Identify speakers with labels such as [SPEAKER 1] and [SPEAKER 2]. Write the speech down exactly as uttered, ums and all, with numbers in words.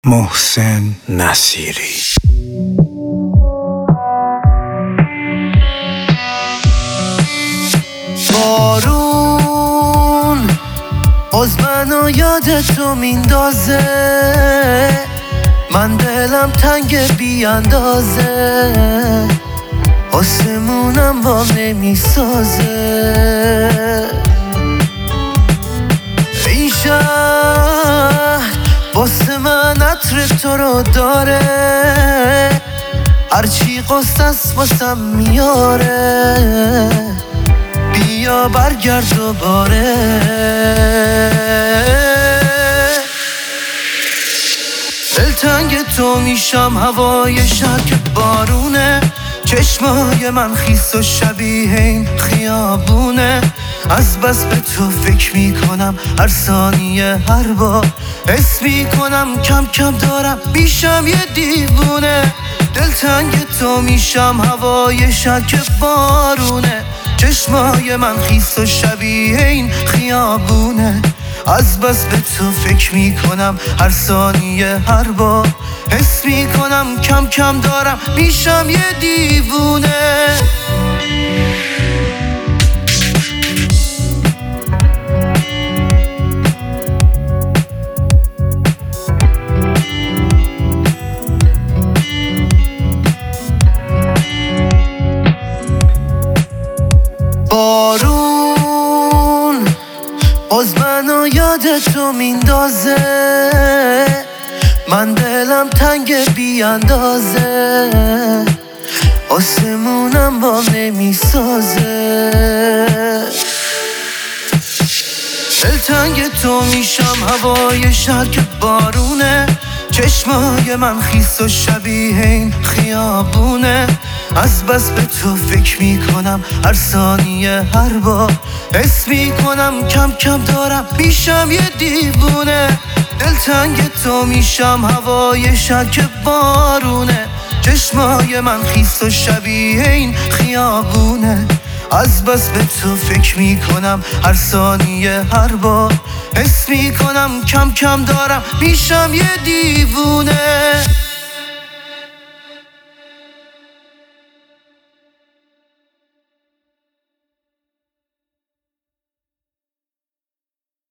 [SPEAKER 1] محسن نصیری.
[SPEAKER 2] بارون باز منو یاد تو میندازه، من دلم تنگ بی اندازه، آسمونم با نمیسازه. این شهر واسه من عطر تو رو داره، هرچی قصد است واسم میاره، بیا برگرد دوباره. دلتنگ تو میشم هوای شهر که بارونه، چشمای من خیس و شبیه این خیابونه، از بس به تو فکر میکنم هر ثانیه هر بار، حس میکنم کم کم دارم میشم یه دیوونه. دلتنگ تو میشم هوای شهر که بارونه، چشمای من خیس و شبیه این خیابونه، از بس به تو فکر میکنم هر ثانیه هر بار، حس میکنم کم کم دارم میشم یه دیوونه. بارون باز منو یاد تو میندازه، من دلم تنگ بی اندازه، آسمونم با نمیسازه. دلتنگ تو میشم هوای شهر که بارونه، چشمای من خیس و شبیه این خیابونه، از بس به تو فکر میکنم هر ثانیه هر بار، حس میکنم کم کم دارم میشم یه دیوونه. دلتنگ تو میشم هوای شهر که بارونه، چشمای من خیس و شبیه این خیابونه، از بس به تو فکر میکنم هر ثانیه هر بار، حس میکنم کم کم دارم میشم یه دیوونه.